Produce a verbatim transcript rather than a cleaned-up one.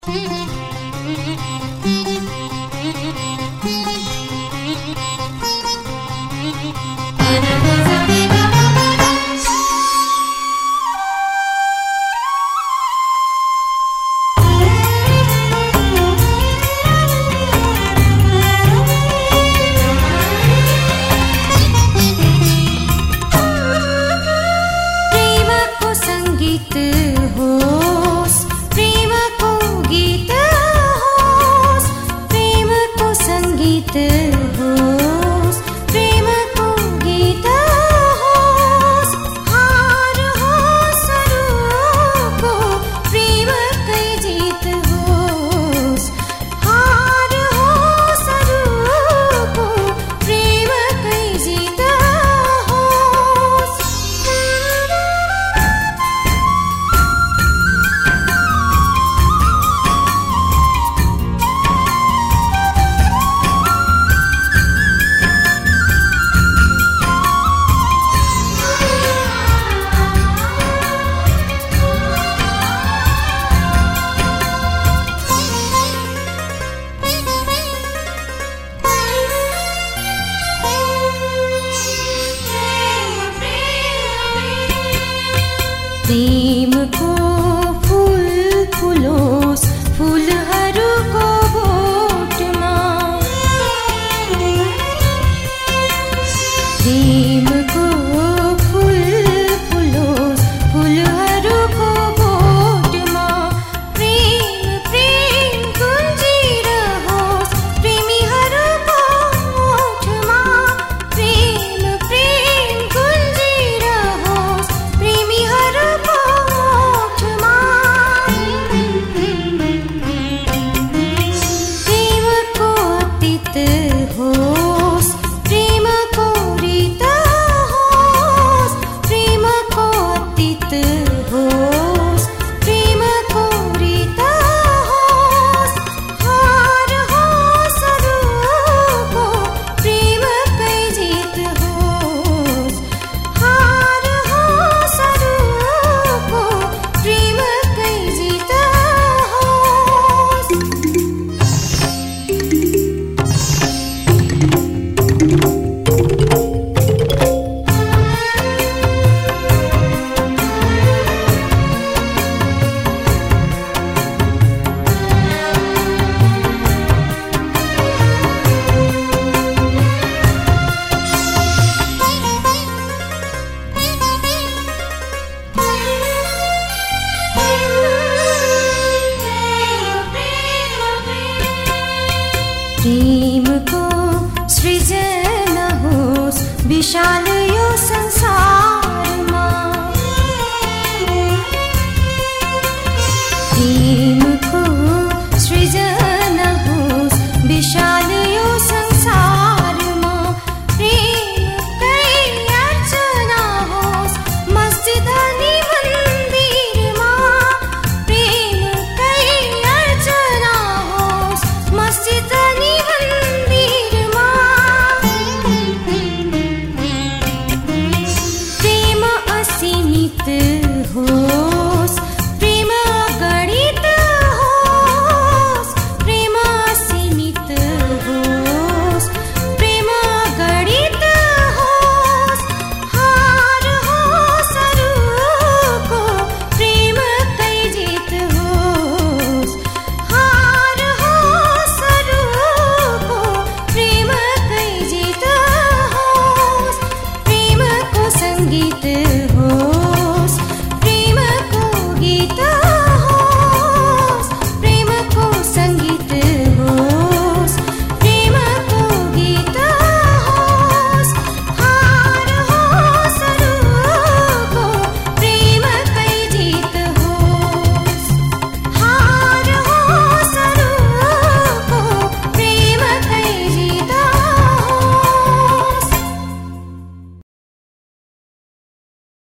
प्रेमको फूल फुलोस् फूलहरूको बोटमा, प्रेमको फूल फुलोस् फूलहरूको बोटमा, प्रेम प्रेम गुन्जिरहोस् प्रेमीहरूको ओठमा, प्रेम प्रेम गुन्जिरहोस् प्रेमीहरूको ओठमा, प्रेमको अतीत होस् प्रेमको रीत होस्, प्रेमको अतीत होस् प्रेमको रीत होस्, हार होस् अरूको प्रेमकै जित होस्, हार होस् अरूको प्रेमकै जित होस्। प्रेमको सृजना होस् विशाल यो संसार,